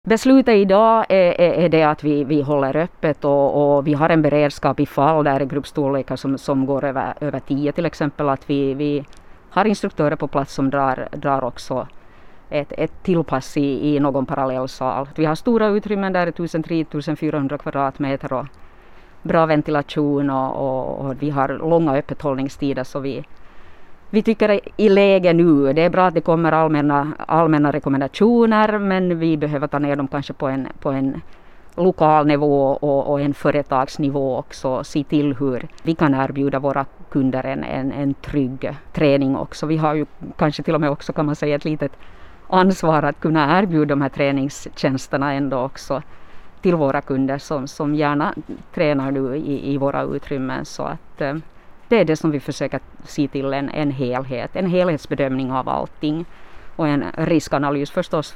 Beslutet idag är det att vi håller öppet och vi har en beredskap i fall där gruppstorlekar som går över 10 till exempel, att vi har instruktörer på plats som drar också ett tillpass i någon parallellsal. Vi har stora utrymmen där 1000-3400 kvadratmeter och bra ventilation och vi har långa öppethållningstider, så vi tycker i läge nu, det är bra att det kommer allmänna rekommendationer, men vi behöver ta ner dem kanske på en lokal nivå och en företagsnivå också, se till hur vi kan erbjuda våra kunder en trygg träning också. Vi har ju kanske till och med också, kan man säga, ett litet ansvar att kunna erbjuda de här träningstjänsterna ändå också till våra kunder som gärna tränar nu i våra utrymmen, så att det är det som vi försöker se till, en helhetsbedömning av allting och en riskanalys förstås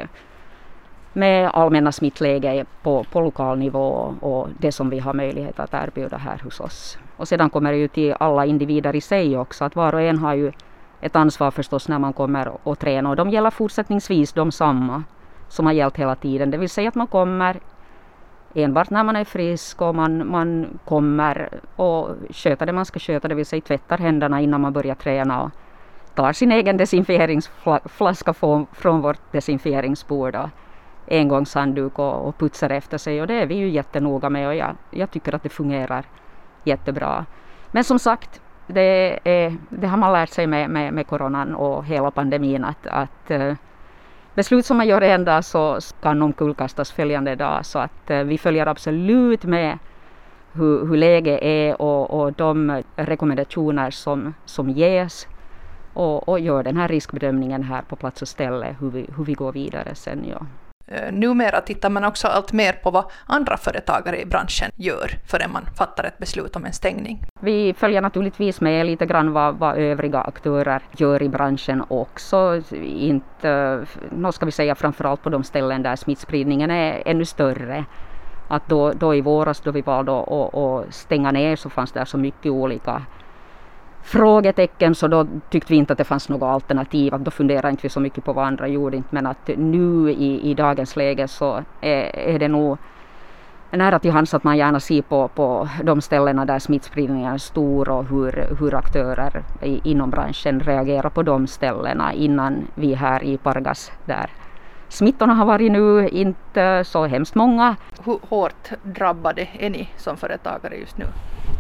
med allmänna smittläge på lokal nivå och det som vi har möjlighet att erbjuda här hos oss. Och sedan kommer det ju till alla individer i sig också, att var och en har ju ett ansvar förstås när man kommer och tränar, och de gäller fortsättningsvis de samma som har gällt hela tiden, det vill säga att man kommer enbart när man är frisk och man kommer och sköter det man ska sköta, det vill säga tvättar händerna innan man börjar träna och tar sin egen desinfieringsflaska från vårt desinfieringsbord och engångshandduk och putsar efter sig, och det är vi ju jättenoga med och jag tycker att det fungerar jättebra. Men som sagt, det har man lärt sig med coronan och hela pandemin att beslut som man gör en dag så kan omkullkastas följande dag, så att vi följer absolut med hur läget är och de rekommendationer som ges och gör den här riskbedömningen här på plats och ställe hur vi går vidare sen. Ja. Numera tittar man också allt mer på vad andra företagare i branschen gör förrän man fattar ett beslut om en stängning. Vi följer naturligtvis med lite grann vad övriga aktörer gör i branschen också. Inte, nu ska vi säga framförallt på de ställen där smittspridningen är ännu större. Att då i våras då vi valde att stänga ner så fanns det så mycket olika frågetecken, så då tyckte vi inte att det fanns något alternativ, att då funderade inte vi så mycket på vad andra gjorde, men att nu i dagens läge så är det nog nära till hands att man gärna ser på de ställena där smittspridningen är stor och hur aktörer inom branschen reagerar på de ställena innan vi här i Pargas där smittorna har varit nu inte så hemskt många. Hur hårt drabbade är ni som företagare just nu?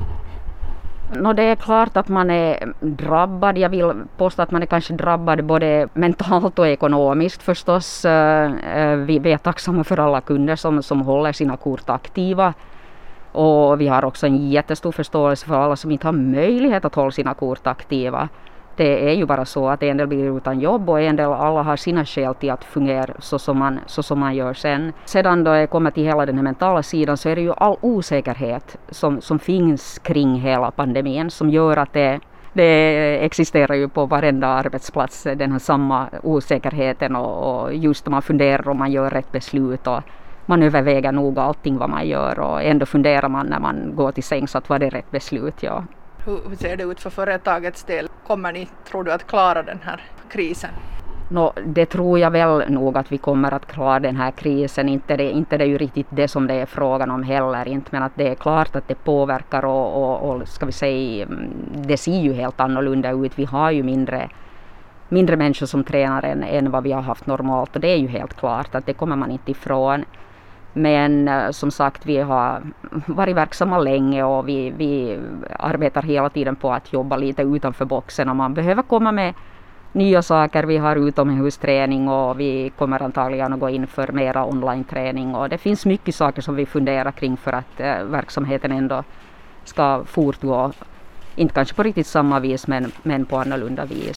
Det är klart att man är drabbad. Jag vill påstå att man är kanske drabbad både mentalt och ekonomiskt förstås. Vi är tacksamma för alla kunder som håller sina kort aktiva. Och vi har också en jättestor förståelse för alla som inte har möjlighet att hålla sina kort aktiva. Det är ju bara så att en del blir utan jobb och en del alla har sina skäl till att fungera så som man gör sen. Sedan då jag kommer till hela den här mentala sidan så är det ju all osäkerhet som finns kring hela pandemin som gör att det existerar ju på varenda arbetsplats, den här samma osäkerheten och just när man funderar om man gör rätt beslut och man överväger nog allting vad man gör och ändå funderar man när man går till sängs att var det rätt beslut, ja. Hur ser det ut för företagets del? Kommer ni, tror du, att klara den här krisen? Det tror jag väl nog att vi kommer att klara den här krisen. Inte det är ju riktigt det som det är frågan om heller. Inte, men att det är klart att det påverkar och ska vi säga, det ser ju helt annorlunda ut. Vi har ju mindre människor som tränar än vad vi har haft normalt. Och det är ju helt klart att det kommer man inte ifrån. Men som sagt, vi har varit verksamma länge och vi arbetar hela tiden på att jobba lite utanför boxen. Och man behöver komma med nya saker. Vi har utomhusträning och vi kommer antagligen att gå in för mera online-träning. Och det finns mycket saker som vi funderar kring för att verksamheten ändå ska fortgå. Inte kanske på riktigt samma vis men på annorlunda vis.